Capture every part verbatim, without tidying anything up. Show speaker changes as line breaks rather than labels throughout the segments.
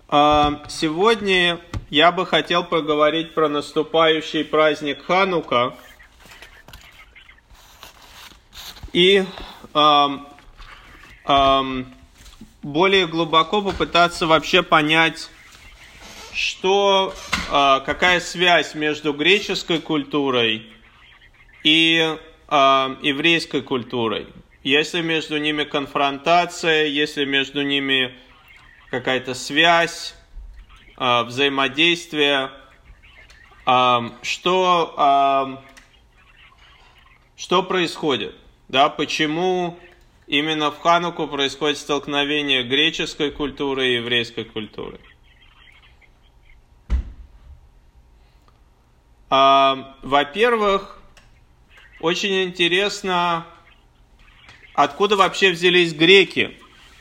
Сегодня я бы хотел поговорить про наступающий праздник Ханука и эм, эм, более глубоко попытаться вообще понять, что, э, какая связь между греческой культурой и э, еврейской культурой. Есть ли между ними конфронтация, есть ли между ними какая-то связь, э, взаимодействие, э, что, э, что происходит, да, почему именно в Хануку происходит столкновение греческой культуры и еврейской культуры. Э, во-первых, очень интересно, откуда вообще взялись греки.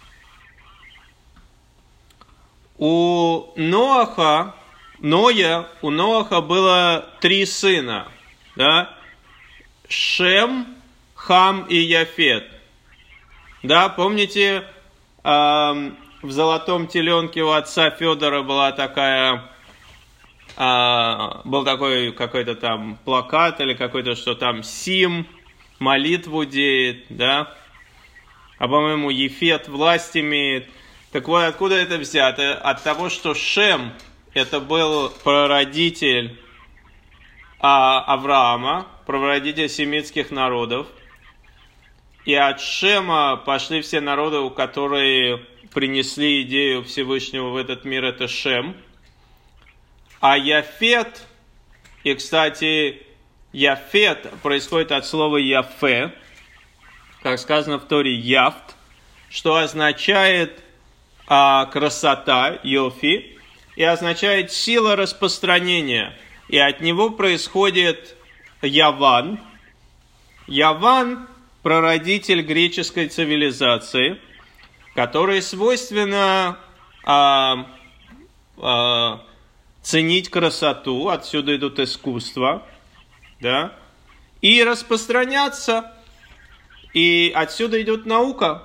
У Ноаха, Ноя, у Ноаха было три сына, да? Шем, Хам и Яфет. Да, помните, э, в «Золотом теленке» у отца Федора была такая, э, был такой какой-то там плакат или какой-то, что там Сим молитву деет, да? А, по-моему, Яфет власть имеет. Так вот, откуда это взято? От того, что Шем – это был прародитель а, Авраама, прародитель семитских народов. И от Шема пошли все народы, которые принесли идею Всевышнего в этот мир, это Шем. А Яфет, и, кстати, Яфет происходит от слова Яфе, как сказано в Торе, Яфт, что означает а, красота, Йофи, и означает сила распространения. И от него происходит Яван. Яван – прародитель греческой цивилизации, которой свойственно а, а, ценить красоту, отсюда идут искусства, да, и распространяться. И отсюда идет наука,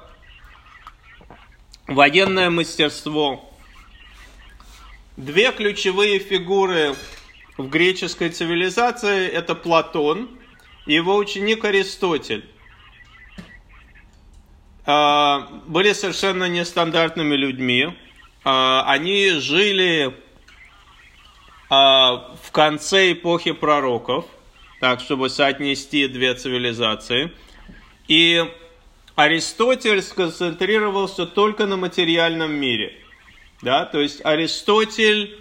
военное мастерство. Две ключевые фигуры в греческой цивилизации – это Платон и его ученик Аристотель. Были совершенно нестандартными людьми. Они жили в конце эпохи пророков, так, чтобы соотнести две цивилизации. И Аристотель сконцентрировался только на материальном мире. Да? То есть Аристотель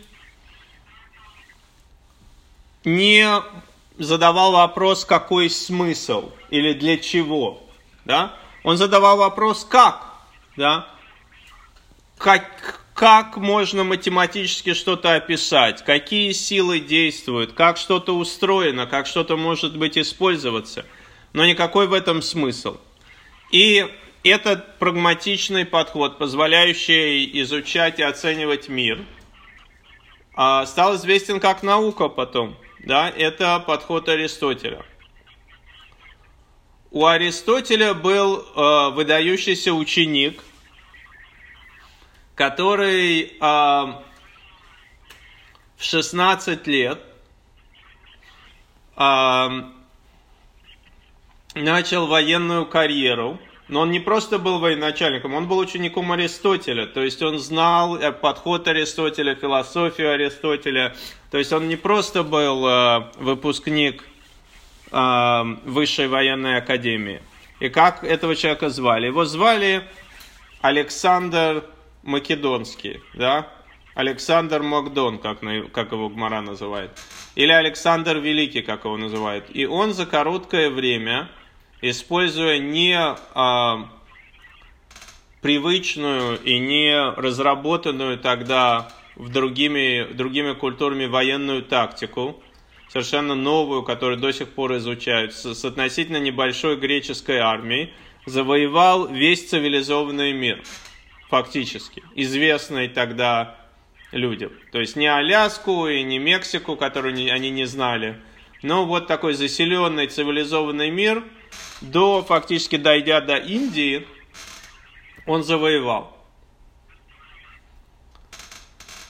не задавал вопрос, какой смысл или для чего. Да? Он задавал вопрос, как. Да? Как, как можно математически что-то описать, какие силы действуют, как что-то устроено, как что-то может быть использоваться. Но никакой в этом смысл. И этот прагматичный подход, позволяющий изучать и оценивать мир, стал известен как наука потом. Да? Это подход Аристотеля. У Аристотеля был выдающийся ученик, который в шестнадцать лет начал военную карьеру, но он не просто был военачальником, он был учеником Аристотеля, то есть он знал подход Аристотеля, философию Аристотеля, то есть он не просто был выпускник высшей военной академии. И как этого человека звали? Его звали Александр Македонский, да? Александр Макдон, как, как его Гмара называет. Или Александр Великий, как его называют. И он за короткое время, используя не а, привычную и не разработанную тогда в другими, другими культурами военную тактику, совершенно новую, которую до сих пор изучают, с, с относительно небольшой греческой армией, завоевал весь цивилизованный мир, фактически, известный тогда людям. То есть не Аляску и не Мексику, которую не, они не знали, но вот такой заселенный цивилизованный мир, до, фактически дойдя до Индии, он завоевал.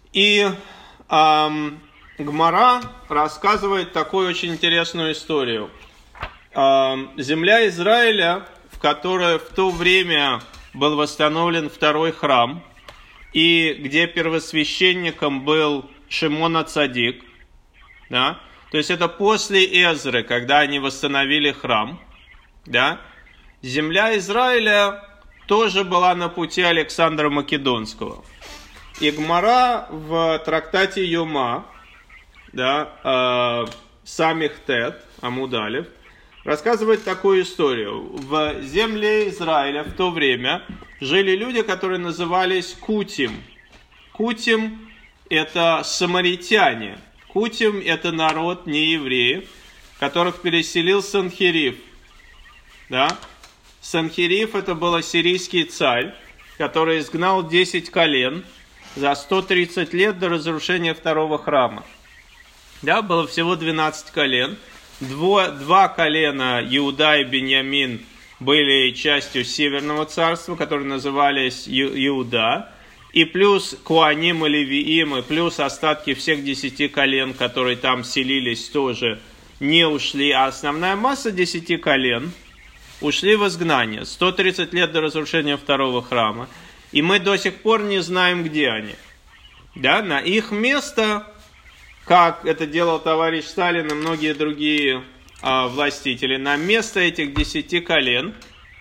И эм, Гмара рассказывает такую очень интересную историю. Эм, земля Израиля, в которой в то время был восстановлен второй храм, и где первосвященником был Шимон ха-Цадик, да, то есть это после Эзры, когда они восстановили храм, да, земля Израиля тоже была на пути Александра Македонского. И Гмара в трактате Йома, да, э, Самих Тет, Амуд Алеф, рассказывает такую историю. В земле Израиля в то время жили люди, которые назывались Кутим. Кутим – это самаритяне. Кутим – это народ неевреев, которых переселил Санхериф. Да? Санхериф – это был ассирийский царь, который изгнал десять колен за сто тридцать лет до разрушения второго храма. Да, было всего двенадцать колен. Дво, два колена, Иуда и Беньямин, были частью Северного царства, которые назывались Иуда. И плюс Куаним и Левиим, и плюс остатки всех десяти колен, которые там селились, тоже не ушли. А основная масса десяти колен ушли в изгнание. сто тридцать лет до разрушения второго храма. И мы до сих пор не знаем, где они. Да? На их место, как это делал товарищ Сталин и многие другие а, властители, на место этих десяти колен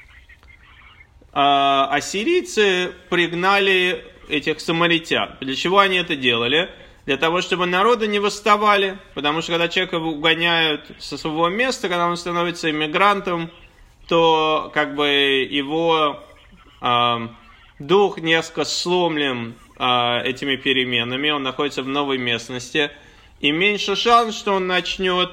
а, ассирийцы пригнали этих самаритян. Для чего они это делали? Для того, чтобы народы не восставали. Потому что когда человека угоняют со своего места, когда он становится иммигрантом, то как бы его а, дух несколько сломлен а, этими переменами. Он находится в новой местности. И меньше шанс, что он начнет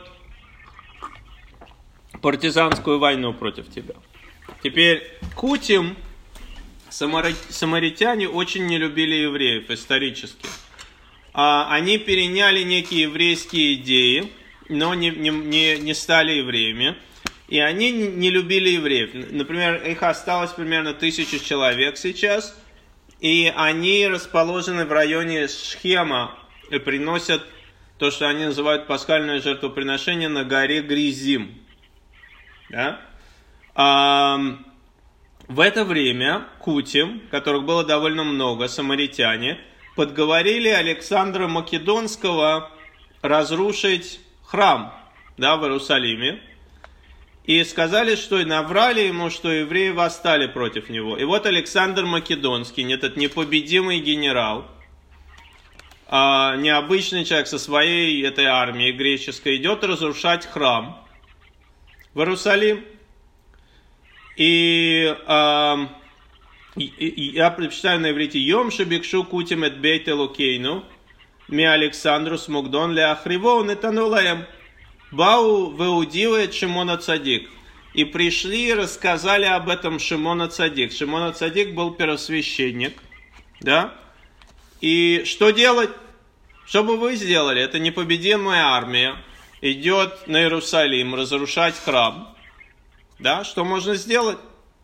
партизанскую войну против тебя. Теперь Кутим, самаритяне очень не любили евреев исторически. Они переняли некие еврейские идеи, но не, не, не стали евреями. И они не любили евреев. Например, их осталось примерно тысяча человек сейчас. И они расположены в районе Шхема и приносят то, что они называют пасхальное жертвоприношение на горе Гризим. Да? А, в это время Кутим, которых было довольно много, самаритяне, подговорили Александра Македонского разрушить храм, да, в Иерусалиме. И сказали, что и наврали ему, что евреи восстали против него. И вот Александр Македонский, этот непобедимый генерал, а, необычный человек со своей этой армией греческой, идет разрушать храм в Иерусалим. И, а, и, и я прочитаю на иврите: «Йом шебикшу кутим эт бейт элокейну, ми Александру смогдон ле ахриво нетанулаем, бау веудила эт Шимон ха-Цадик». И пришли и рассказали об этом Шимон ха-Цадик. Шимон ха-Цадик был первосвященник, да? И что делать? Что бы вы сделали? Это непобедимая армия идет на Иерусалим разрушать храм. Да? Что можно сделать?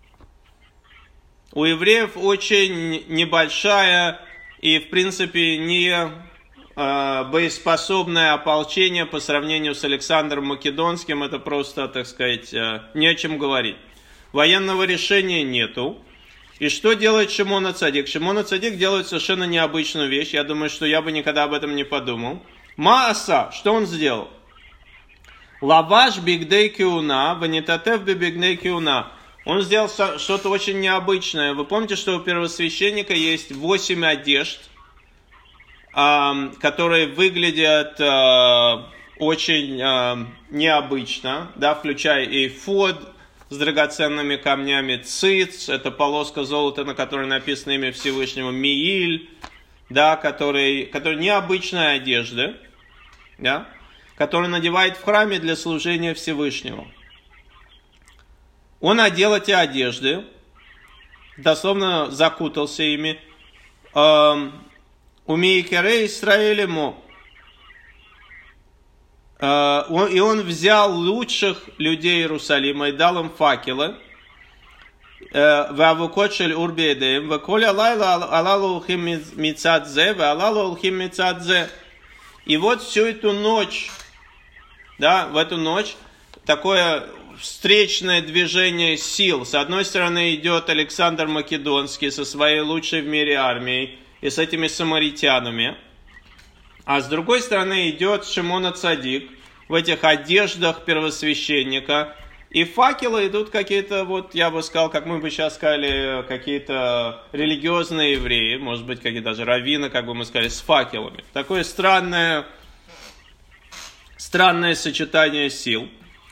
У евреев очень небольшая и, в принципе, не э, боеспособное ополчение по сравнению с Александром Македонским. Это просто, так сказать, э, не о чем говорить. Военного решения нету. И что делает Шимон ха-Цадик? Шимон ха-Цадик делает совершенно необычную вещь. Я думаю, что я бы никогда об этом не подумал. Мааса, что он сделал? Лаваш бигдей киуна, ванитатев бигдей киуна. Он сделал что-то очень необычное. Вы помните, что у первосвященника есть восемь одежд, которые выглядят очень необычно, да, включая эйфод с драгоценными камнями, циц, это полоска золота, на которой написано имя Всевышнего, мииль, да, который, который необычная одежда, да, который надевает в храме для служения Всевышнего. Он одел эти одежды, дословно закутался ими. Умейкере Исраэлему. И он взял лучших людей Иерусалима и дал им факелы. והאבוקות של אור בידיהם, וכל הלילה הללו הולכים מצד זה, והללו הולכים מצד זה. И вот всю эту ночь, да, в эту ночь такое встречное движение сил. С одной стороны идет Александр Македонский со своей лучшей в мире армией и с этими самаритянами. А с другой стороны идет Шимон ха-Цадик в этих одеждах первосвященника. И факелы идут какие-то, вот я бы сказал, как мы бы сейчас сказали, какие-то религиозные евреи, может быть, какие-то даже раввины, как бы мы сказали, с факелами. Такое странное, странное сочетание сил.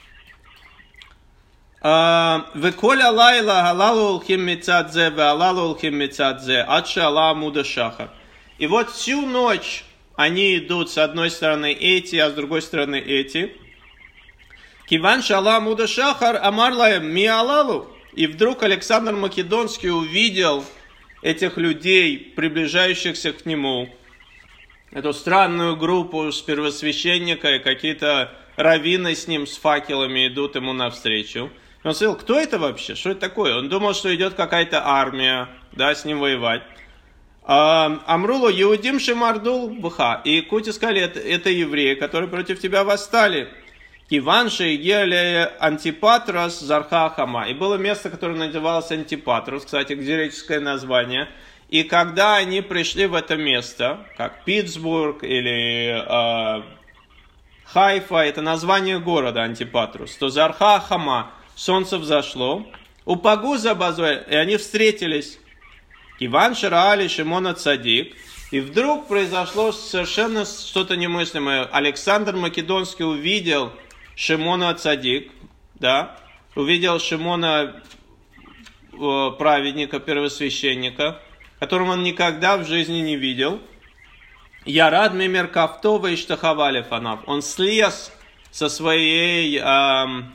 וכל הלילה הללו הולכים מצד זה והללו הולכים מצד זה עד שעלה עמוד השחר. И вот всю ночь они идут с одной стороны эти, а с другой стороны эти. Киван шала амуда шахар амар лаем ми алалу. И вдруг Александр Македонский увидел этих людей, приближающихся к нему, эту странную группу с первосвященника, и какие-то раввины с ним, с факелами идут ему навстречу. Он сказал, кто это вообще? Что это такое? Он думал, что идет какая-то армия, да, с ним воевать. Амрулу Иудим Шемардул Бха. И Кути сказали, это, это евреи, которые против тебя восстали. Киван Шейгеле Антипатрос Зархахама. И было место, которое называлось Антипатрос, кстати, греческое название. И когда они пришли в это место, как Питтсбург или э, Хайфа, это название города Антипатрус, то Зархахама, солнце взошло, Упагу Забазуэ, и они встретились. Иван Шираали Шимон ха-Цадик. И вдруг произошло совершенно что-то немыслимое. Александр Македонский увидел Шимона ха-Цадик, да, увидел Шимона э, праведника, первосвященника, которого он никогда в жизни не видел. Ярад мимер кафтова и штахавали фанав. Он слез со своей, эм,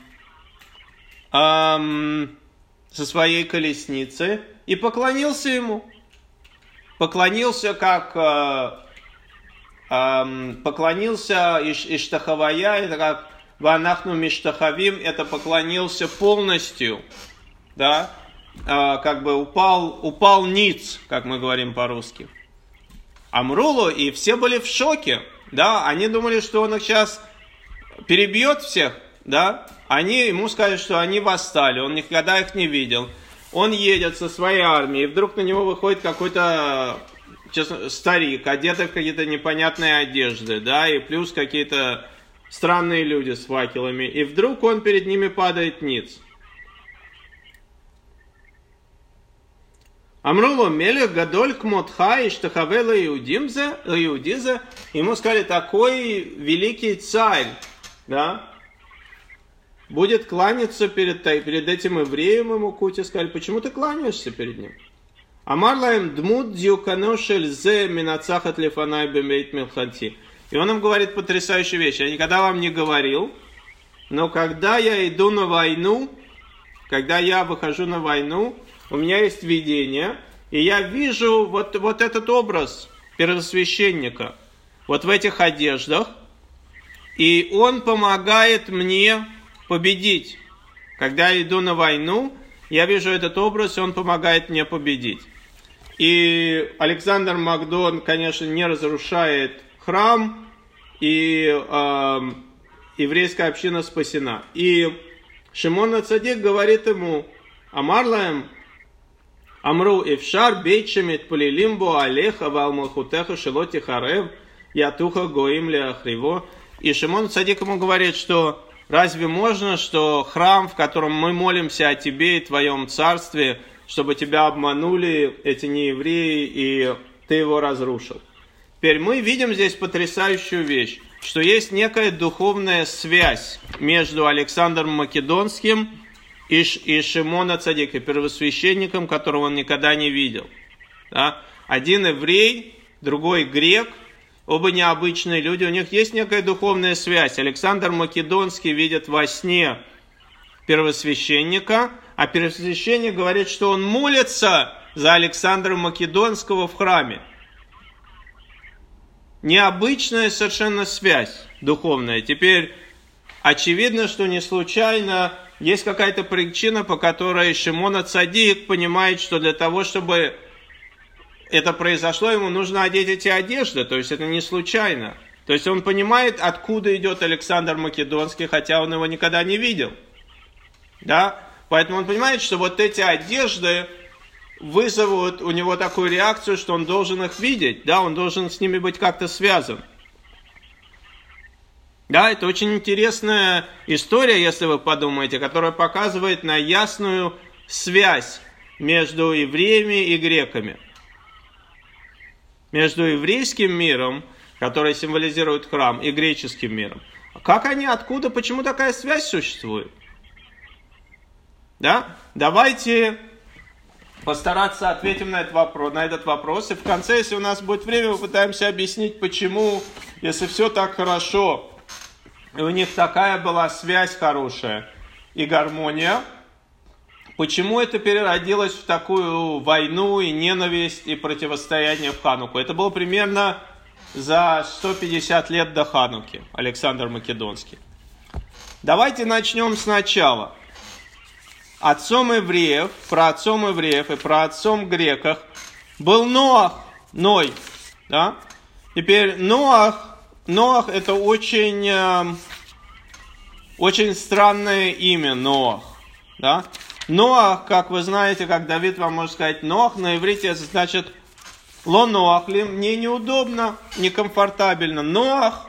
эм, со своей колесницы и поклонился ему. Поклонился как э, э, поклонился иш, иштахавая, это как ванахну миштахавим, это поклонился полностью, да, э, как бы упал, упал ниц, как мы говорим по-русски. Амрулу, и все были в шоке, да, они думали, что он их сейчас перебьет всех, да, они ему сказали, что они восстали, он никогда их не видел. Он едет со своей армией, и вдруг на него выходит какой-то, честно, старик, одетый в какие-то непонятные одежды, да, и плюс какие-то странные люди с факелами, и вдруг он перед ними падает ниц. Амрулу мелех гадоль кмотха и штахавела иудимзе, иудизе, ему сказали, такой великий царь, да, будет кланяться перед, перед этим евреем, ему Кути сказали, почему ты кланяешься перед ним? Амарлаем дмут дьюканошель зе минацахат лефанай бемейт милханти. И он им говорит потрясающую вещь. Я никогда вам не говорил, но когда я иду на войну, когда я выхожу на войну, у меня есть видение, и я вижу вот, вот этот образ первосвященника, вот в этих одеждах, и он помогает мне победить. Когда я иду на войну, я вижу этот образ, и он помогает мне победить. И Александр Македон, конечно, не разрушает храм, и э, еврейская община спасена. И Шимон ха-Цадик говорит ему, Амарлаем, Амру Ившар Бейчемит Полилимбо Алеха Валмалхутеха Шелоти Харев Ятуха Гоим Леахриво. И Шимон ха-Цадик ему говорит, что разве можно, что храм, в котором мы молимся о тебе и твоем царстве, чтобы тебя обманули эти неевреи, и ты его разрушил? Теперь мы видим здесь потрясающую вещь, что есть некая духовная связь между Александром Македонским и, и Шимон ха-Цадиком, первосвященником, которого он никогда не видел. Да? Один еврей, другой грек, оба необычные люди, у них есть некая духовная связь. Александр Македонский видит во сне первосвященника, а первосвященник говорит, что он молится за Александра Македонского в храме. Необычная совершенно связь духовная. Теперь очевидно, что не случайно есть какая-то причина, по которой Шимон ха-Цадик понимает, что для того, чтобы это произошло, ему нужно одеть эти одежды, то есть это не случайно. То есть он понимает, откуда идет Александр Македонский, хотя он его никогда не видел. Да? Поэтому он понимает, что вот эти одежды вызовут у него такую реакцию, что он должен их видеть, да, он должен с ними быть как-то связан. Да, это очень интересная история, если вы подумаете, которая показывает на ясную связь между евреями и греками. Между еврейским миром, который символизирует храм, и греческим миром. Как они, откуда, почему такая связь существует? Да? Давайте постараться ответить на этот вопрос, на этот вопрос. И в конце, если у нас будет время, мы попытаемся объяснить, почему, если все так хорошо, и у них такая была связь хорошая и гармония, почему это переродилось в такую войну и ненависть и противостояние в Хануку. Это было примерно за сто пятьдесят лет до Хануки, Александр Македонский. Давайте начнем сначала. Отцом евреев, праотцом евреев и праотцом греков был Ноах, Ной. Да? Теперь Ноах, Ноах это очень, э, очень странное имя, Ноах. Да? Ноах, как вы знаете, как Давид вам может сказать, Ноах на иврите это значит ло Ноах, мне неудобно, некомфортабельно. Ноах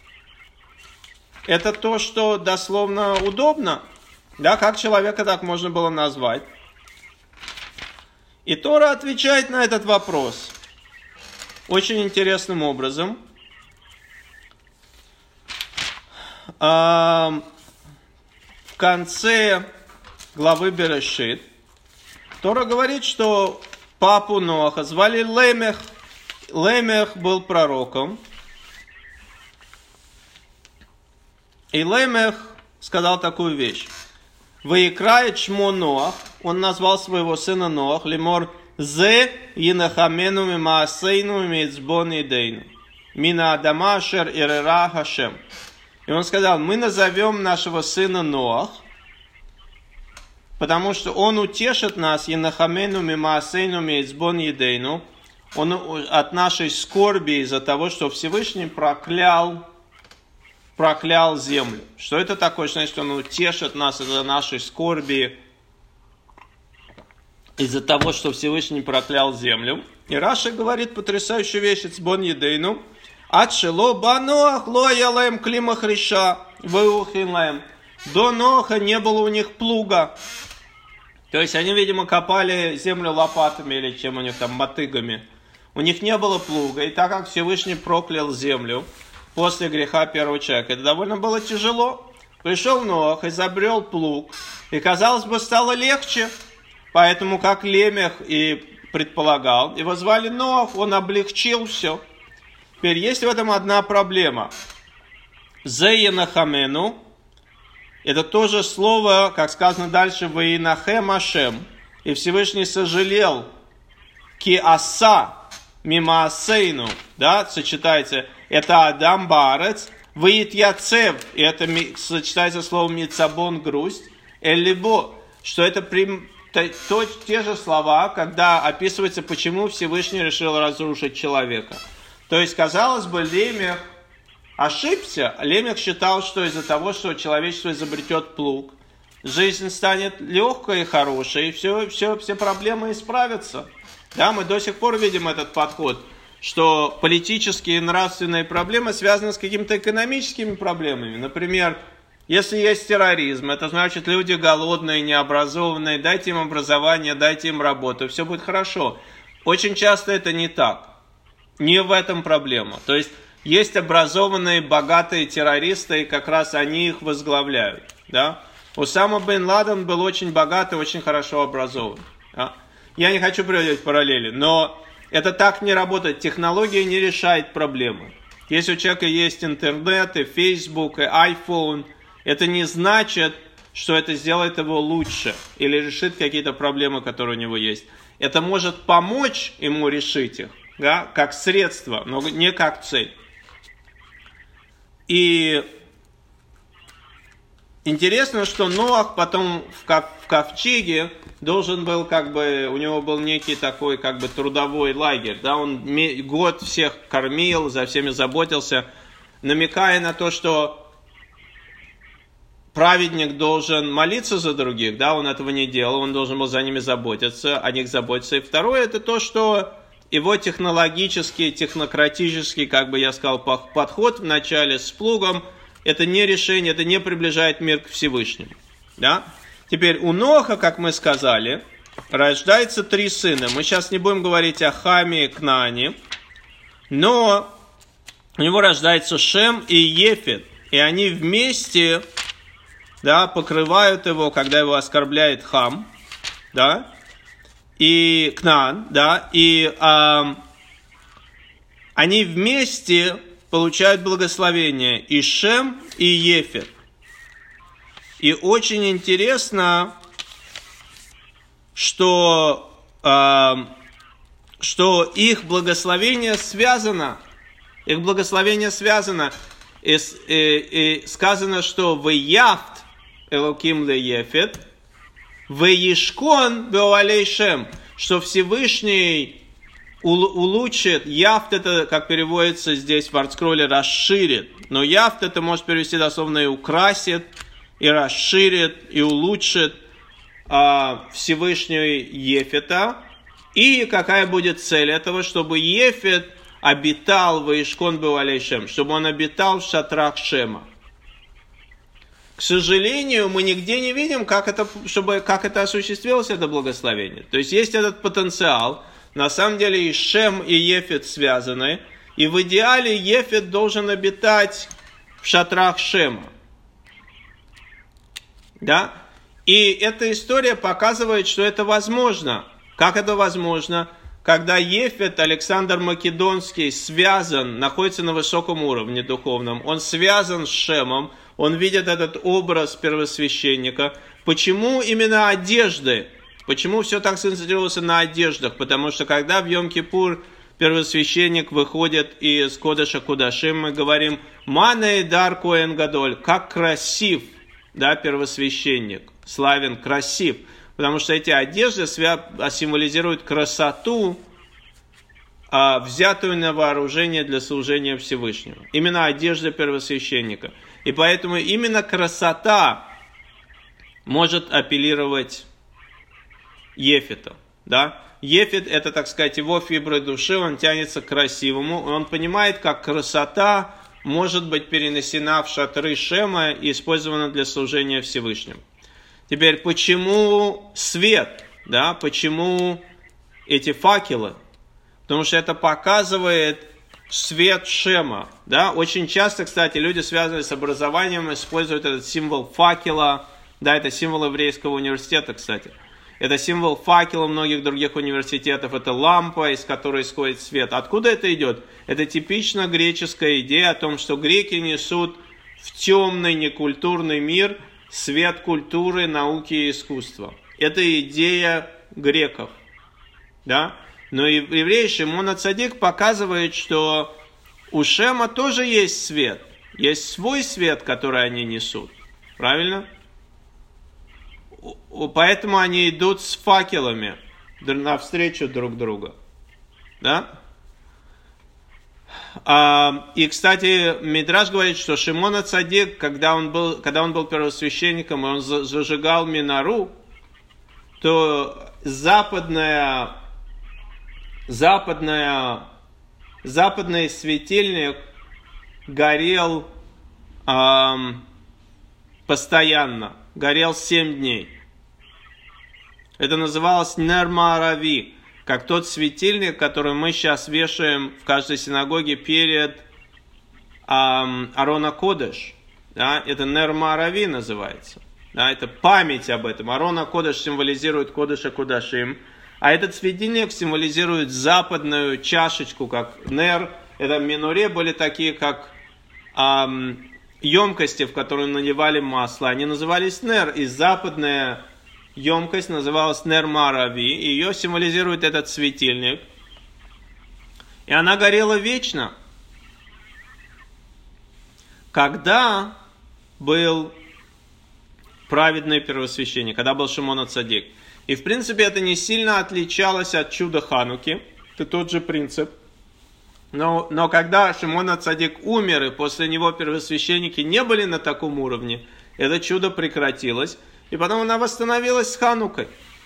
это то, что дословно удобно. Да, как человека так можно было назвать? И Тора отвечает на этот вопрос очень интересным образом. В конце главы Берешит Тора говорит, что папу Ноаха звали Лемех. Лемех был пророком. И Лемех сказал такую вещь. Ваикрает шмо Ноах, он назвал своего сына Ноах, лемор зе инахамену мимаасейну мицбон идейну, мина адама шер ирера хашем. И он сказал, мы назовем нашего сына Ноах, потому что он утешит нас, инахамену мимаасейну мицбон идейну, он от нашей скорби из-за того, что Всевышний проклял проклял землю. Что это такое? Значит, он утешит нас из-за нашей скорби, из-за того, что Всевышний проклял землю. И Раша говорит потрясающую вещь, «Цбон едейну, атшело баноах ло ялаем климах реша, выухин. До Ноаха не было у них плуга». То есть они, видимо, копали землю лопатами или чем у них там, мотыгами. У них не было плуга. И так как Всевышний проклял землю после греха первого человека, это довольно было тяжело. Пришел Ноах, изобрел плуг, и, казалось бы, стало легче. Поэтому, как Лемех и предполагал, его звали Ноах, он облегчил все. Теперь есть в этом одна проблема. Зеенахамену, это тоже слово, как сказано дальше, Ваинахем Ашем, и Всевышний сожалел, ки аса мимаасейну, да, сочетается, это Адам Баарец, Ваит Яцев, и это сочетается словом Мицабон, грусть, Эллибо, что это при, то, то, те же слова, когда описывается, почему Всевышний решил разрушить человека. То есть, казалось бы, Лемех ошибся. Лемех считал, что из-за того, что человечество изобретет плуг, жизнь станет легкой и хорошей, и все, все, все проблемы исправятся. Да, мы до сих пор видим этот подход, что политические и нравственные проблемы связаны с какими-то экономическими проблемами. Например, если есть терроризм, это значит люди голодные, необразованные, дайте им образование, дайте им работу, все будет хорошо. Очень часто это не так. Не в этом проблема. То есть, есть образованные, богатые террористы, и как раз они их возглавляют. Да? Усама бен Ладен был очень богат и очень хорошо образован. Да? Я не хочу приводить параллели, но это так не работает. Технология не решает проблемы. Если у человека есть интернет, и Facebook, и iPhone, это не значит, что это сделает его лучше или решит какие-то проблемы, которые у него есть. Это может помочь ему решить их, да, как средство, но не как цель. И интересно, что Ноах потом в, ков- в ковчеге должен был, как бы, у него был некий такой, как бы, трудовой лагерь, да, он ме- год всех кормил, за всеми заботился, намекая на то, что праведник должен молиться за других, да, он этого не делал, он должен был за ними заботиться, о них заботиться. И второе, это то, что его технологический, технократический, как бы я сказал, подход в начале с плугом, это не решение, это не приближает мир к Всевышнему, да. Теперь у Ноха, как мы сказали, рождается три сына. Мы сейчас не будем говорить о Хаме и Кнаане, но у него рождается Шем и Ефет, и они вместе, да, покрывают его, когда его оскорбляет Хам, да, и Кнаан, да, и а, они вместе получают благословение, и Шем, и Ефет. И очень интересно, что, а, что их благословение связано, их благословение связано, и, и, и сказано, что «Веяфт Элоким ле Ефет, веешкон беолей Шем», что Всевышний улучшит, яфт это, как переводится здесь в артскролле, расширит, но яфт это может перевести дословно и украсит, и расширит, и улучшит а, Всевышний Ефета. И какая будет цель этого, чтобы Ефет обитал в Ишкон беолей Шем, чтобы он обитал в шатрах Шема. К сожалению, мы нигде не видим, как это, чтобы, как это осуществилось, это благословение. То есть есть этот потенциал. На самом деле и Шем, и Ефет связаны. И в идеале Ефет должен обитать в шатрах Шема. Да? И эта история показывает, что это возможно. Как это возможно? Когда Ефет, Александр Македонский, связан, находится на высоком уровне духовном, он связан с Шемом, он видит этот образ первосвященника. Почему именно одежды? Почему все так сконцентрировалось на одеждах? Потому что когда в Йом-Кипур первосвященник выходит из Кодеша Кудашим, мы говорим «Мана и дар коэн гадоль», как красив, да, первосвященник, славен, красив. Потому что эти одежды символизируют красоту, взятую на вооружение для служения Всевышнего. Именно одежда первосвященника. И поэтому именно красота может апеллировать Ефету. Да? Ефет это, так сказать, его фибры души, он тянется к красивому. Он понимает, как красота может быть перенесена в шатры Шема и использована для служения Всевышнему. Теперь, почему свет? Да? Почему эти факелы? Потому что это показывает свет Шема. Да? Очень часто, кстати, люди, связанные с образованием, используют этот символ факела. Да, это символ еврейского университета, кстати. Это символ факела многих других университетов. Это лампа, из которой исходит свет. Откуда это идет? Это типично греческая идея о том, что греки несут в темный, некультурный мир свет культуры, науки и искусства. Это идея греков. Да? Но еврей Шимон ха-Цадик показывает, что у Шема тоже есть свет. Есть свой свет, который они несут. Правильно? Поэтому они идут с факелами навстречу друг другу. Да? И, кстати, Мидраш говорит, что Шимон ха-Цадик, когда он был, когда он был первосвященником, и он зажигал минару, то западная, западная, западный светильник горел эм, постоянно, горел семь дней. Это называлось Нер Маарави, как тот светильник, который мы сейчас вешаем в каждой синагоге перед эм, Арона Кодеш. Да? Это Нер Маарави называется. Да? Это память об этом. Арона Кодеш символизирует Кодеша Кудашим, а этот светильник символизирует западную чашечку, как Нер. Это в миноре были такие, как эм, емкости, в которые наливали масло. Они назывались Нер, и западная емкость называлась Нер Маарави, и ее символизирует этот светильник. И она горела вечно. Когда был праведный первосвященник, когда был Шимон ха-Цадик. И в принципе это не сильно отличалось от чуда Хануки, это тот же принцип. Но, но когда Шимон ха-Цадик умер, и после него первосвященники не были на таком уровне, это чудо прекратилось, и потом она восстановилась с Ханукой.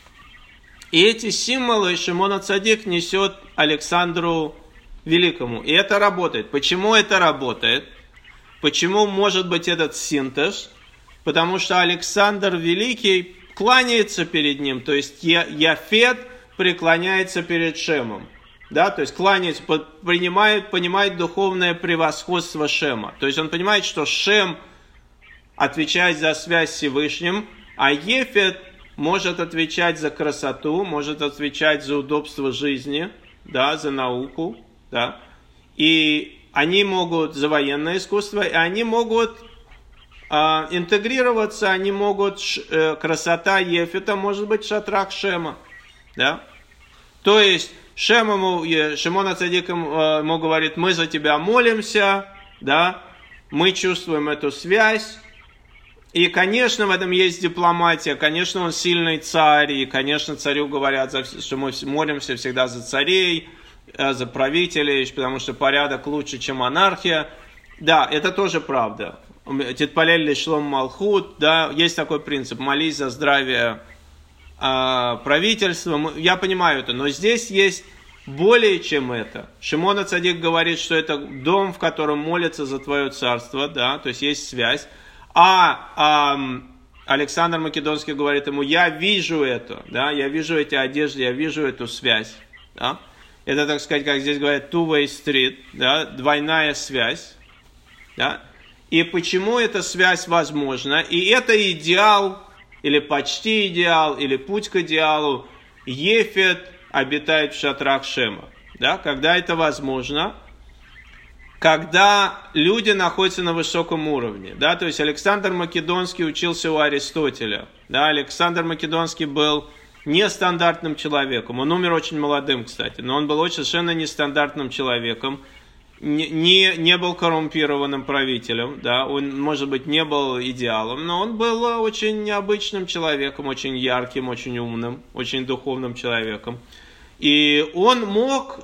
И эти символы Шимон ха-Цадик несет Александру Великому. И это работает. Почему это работает? Почему может быть этот синтез? Потому что Александр Великий кланяется перед ним. То есть Яфет преклоняется перед Шемом. Да? То есть кланяется, принимает, понимает духовное превосходство Шема. То есть он понимает, что Шем отвечает за связь с Всевышним, а Ефет может отвечать за красоту, может отвечать за удобство жизни, да, за науку. Да? И они могут за военное искусство, и они могут э, интегрироваться, они могут, э, красота Ефета может быть шатрах Шема. Да? То есть Шем ему, Шимон ха-Цадик ему говорит: мы за тебя молимся, да? Мы чувствуем эту связь. И, конечно, в этом есть дипломатия, конечно, он сильный царь, и, конечно, царю говорят, что мы молимся всегда за царей, за правителей, потому что порядок лучше, чем монархия. Да, это тоже правда. Титпалель лишлом малхут, да, есть такой принцип: молись за здравие э, правительства. Я понимаю это, но здесь есть более чем это. Шимон ха-Цадик говорит, что это дом, в котором молятся за твое царство, да, то есть есть связь. А э, Александр Македонский говорит ему: я вижу это, да, я вижу эти одежды, я вижу эту связь, да. Это, так сказать, как здесь говорят, two-way street, да, двойная связь. Да? И почему эта связь возможна? И это идеал, или почти идеал, или путь к идеалу. Ефет обитает в шатрах Шема. Да? Когда это возможно? Когда люди находятся на высоком уровне. Да? То есть Александр Македонский учился у Аристотеля. Да? Александр Македонский был нестандартным человеком. Он умер очень молодым, кстати, но он был очень совершенно нестандартным человеком, не, не, не был коррумпированным правителем, да, он, может быть, не был идеалом, но он был очень необычным человеком, очень ярким, очень умным, очень духовным человеком. И он мог,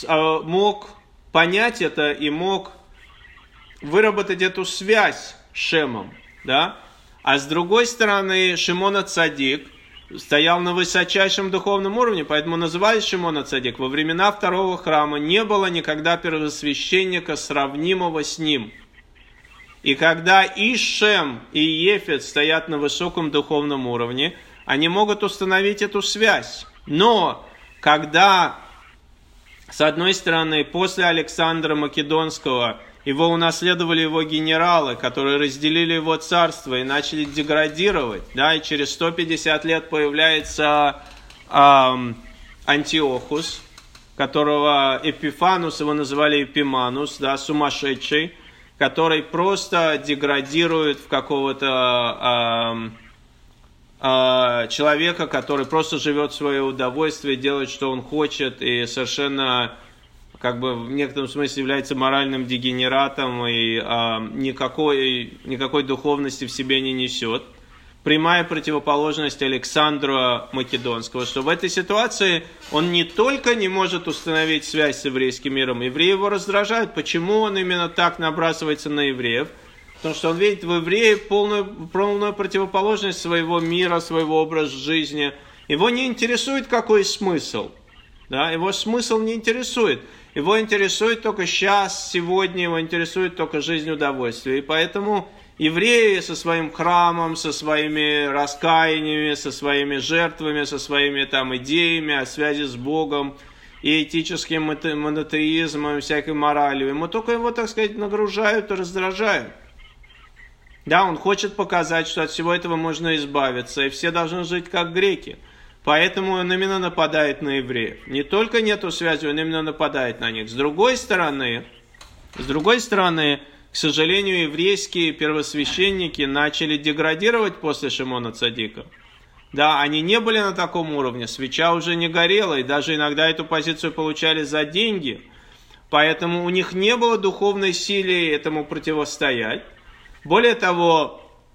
мог понять это и мог выработать эту связь с Шемом, да. А с другой стороны, Шимон ха-Цадик стоял на высочайшем духовном уровне, поэтому называли Шимон ха-Цадик. Во времена второго храма не было никогда первосвященника, сравнимого с ним. И когда и Шем, и Ефет стоят на высоком духовном уровне, они могут установить эту связь. Но когда, с одной стороны, после Александра Македонского его унаследовали его генералы, которые разделили его царство и начали деградировать, да, и через сто пятьдесят лет появляется эм, Антиохус, которого Эпифанус, его называли Эпиманус, да, сумасшедший, который просто деградирует в какого-то э, э, человека, который просто живет в свое удовольствие, делает, что он хочет, и совершенно, как бы, в некотором смысле является моральным дегенератом и э, никакой, никакой духовности в себе не несет. Прямая противоположность Александра Македонского, что в этой ситуации он не только не может установить связь с еврейским миром, евреи его раздражают. Почему он именно так набрасывается на евреев? Потому что он видит в еврее полную, полную противоположность своего мира, своего образа жизни. Его не интересует, какой смысл. Да? Его смысл не интересует. Его интересует только сейчас, сегодня, его интересует только жизнь удовольствия. И поэтому евреи со своим храмом, со своими раскаяниями, со своими жертвами, со своими там идеями о связи с Богом и этическим монотеизмом, всякой моралью, ему только его, так сказать, нагружают и раздражают. Да, он хочет показать, что от всего этого можно избавиться, и все должны жить как греки. Поэтому он именно нападает на евреев. Не только нету связи, он именно нападает на них. С другой стороны, с другой стороны, к сожалению, еврейские первосвященники начали деградировать после Шимона ха-Цадика. Да, они не были на таком уровне, свеча уже не горела, и даже иногда эту позицию получали за деньги. Поэтому у них не было духовной силы этому противостоять. Более того,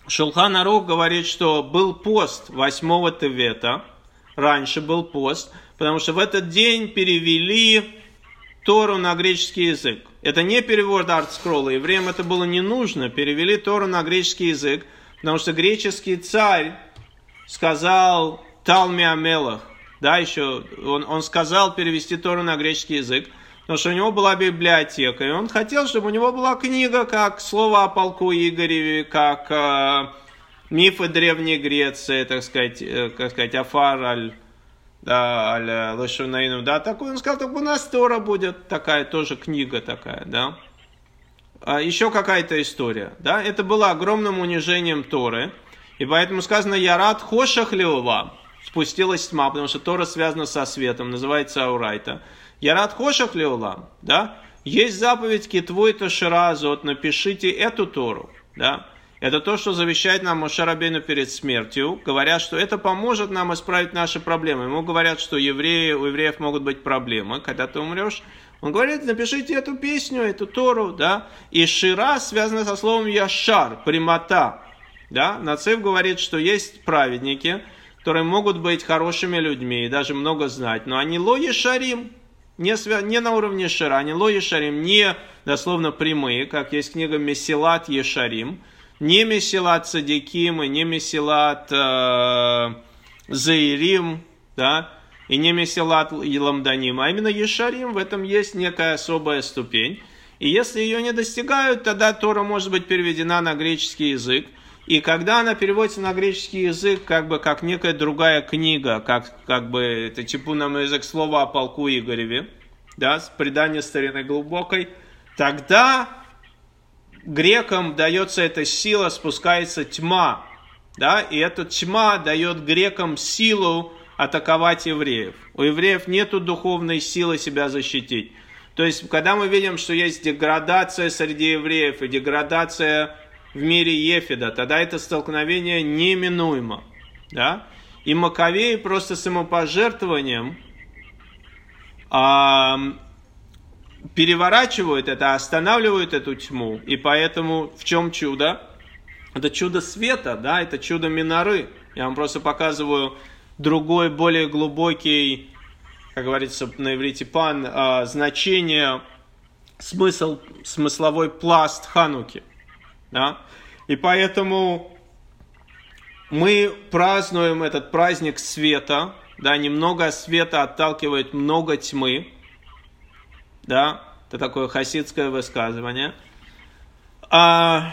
Шулхан Арух говорит, что был пост восьмого Тевета, раньше был пост, потому что в этот день перевели Тору на греческий язык. Это не перевод арт-скролла, евреям это было не нужно, перевели Тору на греческий язык, потому что греческий царь сказал Талми Амелах, да, еще он, он сказал перевести Тору на греческий язык, потому что у него была библиотека, и он хотел, чтобы у него была книга, как «Слово о полку Игореве», как э, «Мифы Древней Греции», так сказать, э, как сказать, «Афар аль, да, аль Лашунаину», да, такой, он сказал, так у нас Тора будет такая, тоже книга такая, да. А еще какая-то история, да, это было огромным унижением Торы, и поэтому сказано «Ярат хошах леулам», спустилась тьма, потому что Тора связана со светом, называется Аурайта. Ярат хошах леулам, да, есть заповедь китвой тошира азот, напишите эту Тору, да, это то, что завещает нам Моше Рабейну перед смертью, говорят, что это поможет нам исправить наши проблемы. Ему говорят, что евреи, у евреев могут быть проблемы, когда ты умрешь. Он говорит, напишите эту песню, эту Тору, да, и шира связана со словом яшар, прямота, да, Нацив говорит, что есть праведники, которые могут быть хорошими людьми и даже много знать, но они ло ешарим, не, свя... не на уровне шира, они ло ешарим, не дословно прямые, как есть книга Месилат Ешарим, не Месилат Цадиким и не Месилат э, Заирим, да, и не Месилат Ламданим, а именно Ешарим, в этом есть некая особая ступень. И если ее не достигают, тогда Тора может быть переведена на греческий язык. И когда она переводится на греческий язык, как бы как некая другая книга, как, как бы это типунный язык слова о полку Игореве, да, с предания старины глубокой, тогда грекам дается эта сила, спускается тьма, да, и эта тьма дает грекам силу атаковать евреев. У евреев нету духовной силы себя защитить. То есть, когда мы видим, что есть деградация среди евреев и деградация в мире Ефида, тогда это столкновение неминуемо. Да? И Маковеи просто самопожертвованием а, переворачивают это, останавливают эту тьму. И поэтому в чем чудо? Это чудо света, да? Это чудо миноры. Я вам просто показываю другой, более глубокий, как говорится на иврите пан, а, значение, смысл, смысловой пласт Хануки. Да? И поэтому мы празднуем этот праздник света, да, немного света отталкивает много тьмы, да, это такое хасидское высказывание. А,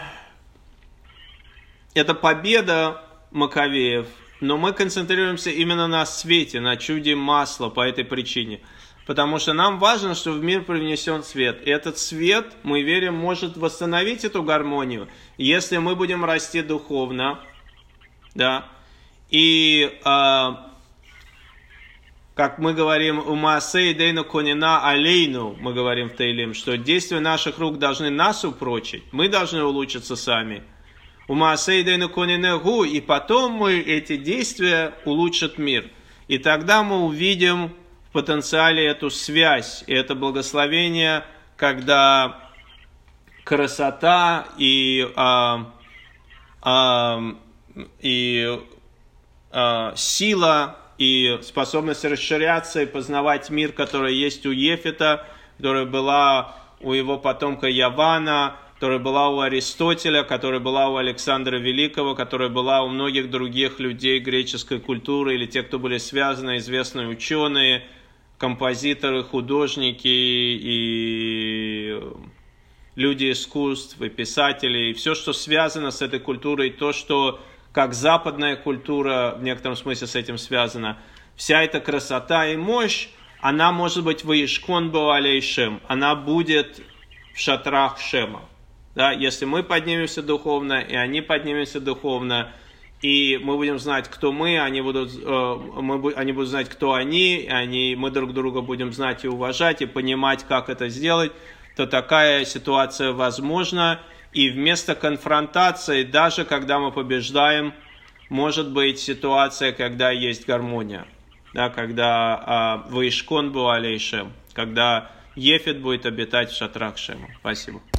это победа Маковеев, но мы концентрируемся именно на свете, на чуде масла по этой причине. Потому что нам важно, что в мир привнесен свет. И этот свет, мы верим, может восстановить эту гармонию, если мы будем расти духовно. Да? И, э, как мы говорим, у Маасей дейну конина алейну, мы говорим в Таилим, что действия наших рук должны нас упрочить. Мы должны улучшиться сами. У Маасей дейну конина гу, и потом мы эти действия улучшат мир. И тогда мы увидим в потенциале эту связь, и это благословение, когда красота и, а, а, и а, сила, и способность расширяться и познавать мир, который есть у Ефита, которая была у его потомка Явана, которая была у Аристотеля, которая была у Александра Великого, которая была у многих других людей греческой культуры, или те, кто были связаны, известные ученые, композиторы, художники и люди искусств, и писатели, и все, что связано с этой культурой, то, что как западная культура в некотором смысле с этим связана, вся эта красота и мощь, она может быть ваишкон баалей Шем, она будет в шатрах Шема. Да? Если мы поднимемся духовно, и они поднимутся духовно, и мы будем знать, кто мы, они будут, э, мы, они будут знать, кто они, они, мы друг друга будем знать и уважать, и понимать, как это сделать, то такая ситуация возможна. И вместо конфронтации, даже когда мы побеждаем, может быть ситуация, когда есть гармония. Да, когда э, Ваишкон Буалей Шем, когда Ефет будет обитать в шатрах Шема. Спасибо.